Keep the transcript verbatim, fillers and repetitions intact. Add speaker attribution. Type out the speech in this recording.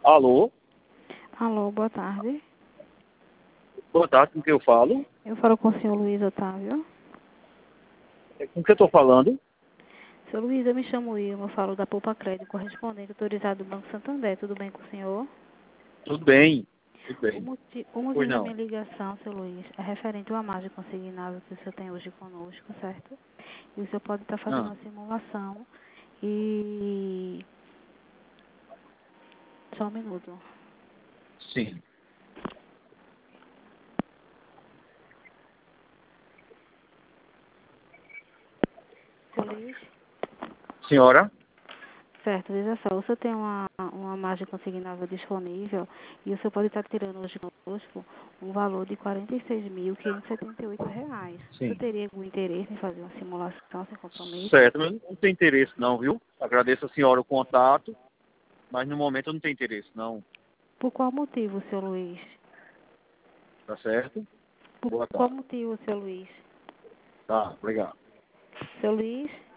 Speaker 1: Alô?
Speaker 2: Alô, boa tarde.
Speaker 1: Boa tarde, com quem eu falo?
Speaker 2: Eu falo com o senhor Luiz Otávio.
Speaker 1: É, com quem eu estou falando?
Speaker 2: Senhor Luiz, eu me chamo Ilma, eu falo da Poupa Crédito, correspondente autorizado do Banco Santander. Tudo bem com o senhor?
Speaker 1: Tudo bem, tudo
Speaker 2: O,
Speaker 1: bem.
Speaker 2: moti o
Speaker 1: Pois
Speaker 2: motivo da
Speaker 1: não.
Speaker 2: minha ligação, senhor Luiz, é referente à margem consignável que o senhor tem hoje conosco, certo? E o senhor pode estar fazendo
Speaker 1: Ah,
Speaker 2: uma simulação e... Só um minuto.
Speaker 1: sim.
Speaker 2: Senhor Luiz?
Speaker 1: Senhora?
Speaker 2: Certo, veja só, o senhor tem uma, uma margem consignável disponível e o senhor pode estar tirando hoje conosco um valor de quarenta e seis mil quinhentos e setenta e oito reais. O senhor
Speaker 1: Sim.
Speaker 2: teria algum interesse em fazer uma simulação sem compromisso?
Speaker 1: Certo, mas não tem interesse não, viu? Agradeço a senhora o contato, mas no momento eu não tenho interesse não.
Speaker 2: Por qual motivo, senhor Luiz?
Speaker 1: Tá certo?
Speaker 2: Por
Speaker 1: Boa
Speaker 2: qual
Speaker 1: tarde.
Speaker 2: motivo, senhor Luiz?
Speaker 1: Tá, obrigado.
Speaker 2: Senhor Luiz?